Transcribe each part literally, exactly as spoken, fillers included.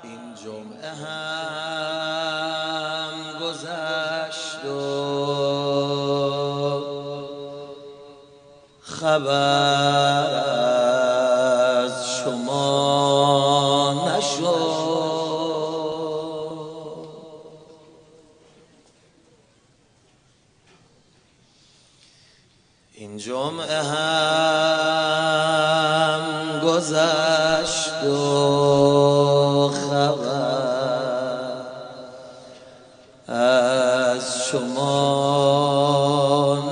این جمعه هم گذشت و خبر از شما نشد. این جمعه هم گذشت و خبر از شما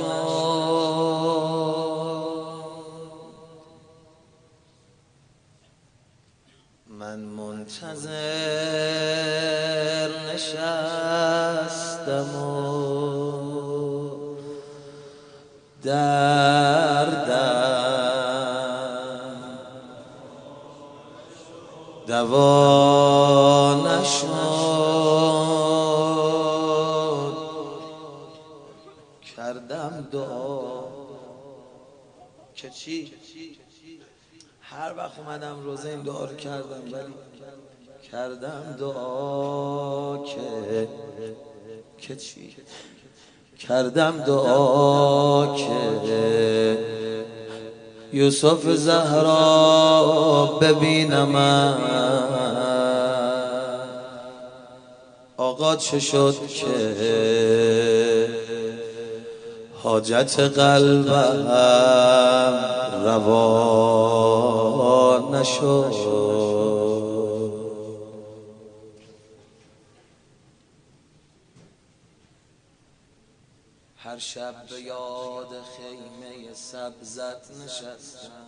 نشد. من منتظر نشستم و دردم دوا نشد. کردم دعا که چی؟ هر وقت اومدم روزه این دعا رو کردم، ولی کردم دعا که که چی؟ کردم دعا که یوسف زهرا ببینم. آقا چه شد که حاجت قلبم روا نشد. هر شب به یاد خیمه سبزت نشستم،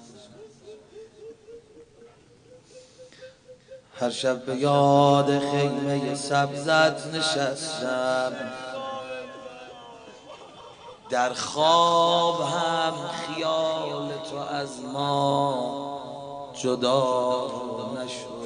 هر شب به یاد خیمه سبزت نشستم. در خواب هم خیال تو از ما جدا نشد.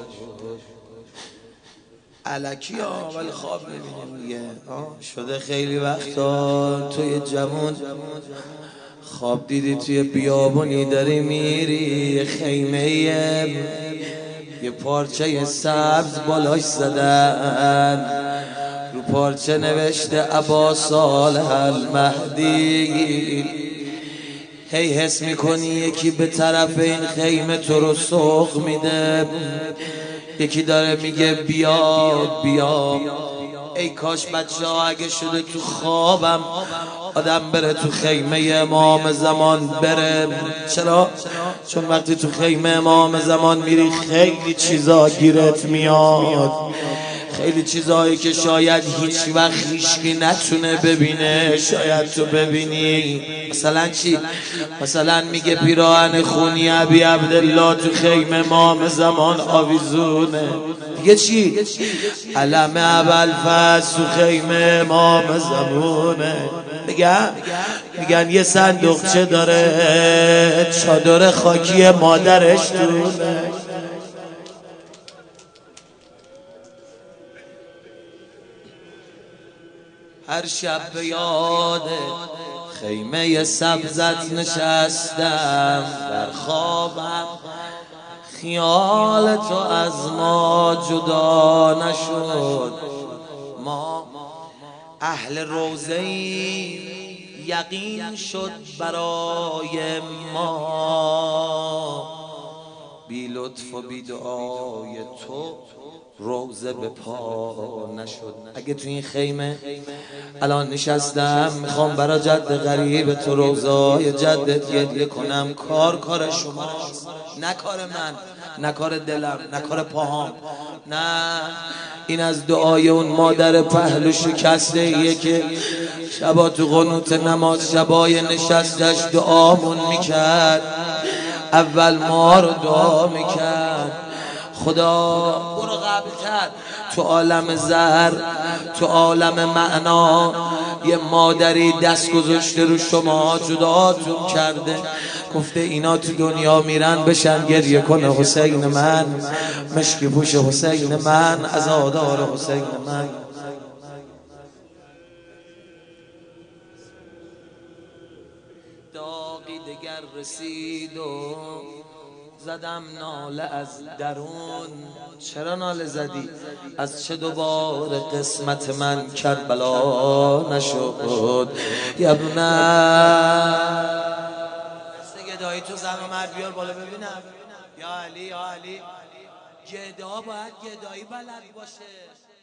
الکی ها ولی خواب میبینیم دیگه. شده خیلی وقتا توی جمون خواب دیدی توی بیابونی داری میری، خیمه یه پارچه سبز بالاش زدن، رو پارچه نوشته ابا صالح المهدی. هی حس میکنی یکی به طرف این خیمه تو رو سوق میده، یکی داره میگه بیا بیا. ای کاش بچه ها اگه شده تو خوابم آدم بره تو خیمه امام زمان بره. چرا؟ چون وقتی تو خیمه امام زمان میری خیلی چیزا گیرت میاد، خیلی چیزایی که شاید هیچ وقت هیچکی نتونه ببینه شاید تو ببینی. مثلا چی؟ مثلا میگه پیراهن خونی ابی عبدالله تو خیمه امام زمان آویزونه. دیگه چی؟ علم ابوالفضل تو خیمه امام زمانه. میگن میگن یه صندوقچه داره چادر خاکی مادرش دونه. هر شب به یاد خیمه سبزت نشستم، در خوابم خیال تو از ما جدا نشد. ما اهل روزه‌ای یقین شد برای ما، بی لطف و بی دعای تو روزه به پا نشد. اگه تو این خیمه الان نشستم میخوام برا جد غریب تو روزای جدت گریه کنم، کار کار شماست، نه کار من، نه کار دلم، نه کار پاهام، نه، این از دعای اون مادر پهلو شکسته ایه که شبا تو قنوت نماز شبای نشستش دعامون میکرد، اول ما رو دعا میکرد. خدا برو قبل‌تر تو عالم زهر، تو عالم معنا یه مادری دست گذاشته رو شما جداتون کرده، گفته اینا تو دنیا میرن بشن گریه کنه حسین من، مشکی پوش حسین من، عزادار حسین من. داغی دگر رسید و زدم ناله از درون. چرا ناله زدی؟ از چه دوباره قسمت من کربلا نشد؟ یبنه دست گدایی تو زن و مرد بیار بالا ببینم. یا علی یا علی، گدا باید گدایی بلد باشه.